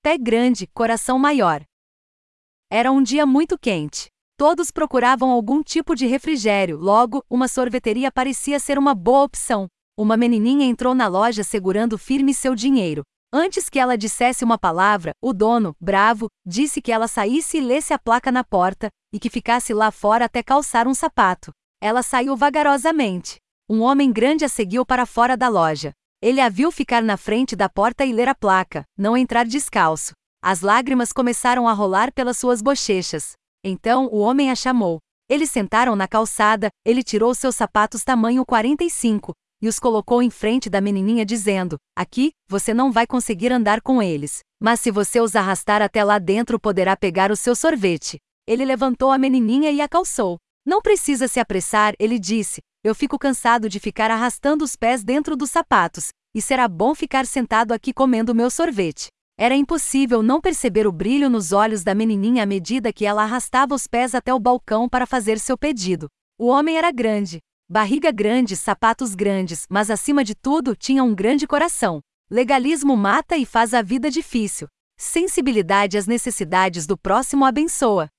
pé grande, coração maior. Era um dia muito quente. Todos procuravam algum tipo de refrigério, logo, uma sorveteria parecia ser uma boa opção. Uma menininha entrou na loja segurando firme seu dinheiro. Antes que ela dissesse uma palavra, o dono, bravo, disse que ela saísse e lesse a placa na porta, e que ficasse lá fora até calçar um sapato. Ela saiu vagarosamente. Um homem grande a seguiu para fora da loja. Ele a viu ficar na frente da porta e ler a placa, não entrar descalço. As lágrimas começaram a rolar pelas suas bochechas. Então o homem a chamou. Eles sentaram na calçada, ele tirou seus sapatos tamanho 45, e os colocou em frente da menininha dizendo, aqui, você não vai conseguir andar com eles, mas se você os arrastar até lá dentro poderá pegar o seu sorvete. Ele levantou a menininha e a calçou. Não precisa se apressar, ele disse, eu fico cansado de ficar arrastando os pés dentro dos sapatos, e será bom ficar sentado aqui comendo meu sorvete. Era impossível não perceber o brilho nos olhos da menininha à medida que ela arrastava os pés até o balcão para fazer seu pedido. O homem era grande. Barriga grande, sapatos grandes, mas acima de tudo tinha um grande coração. Legalismo mata e faz a vida difícil. Sensibilidade às necessidades do próximo abençoa.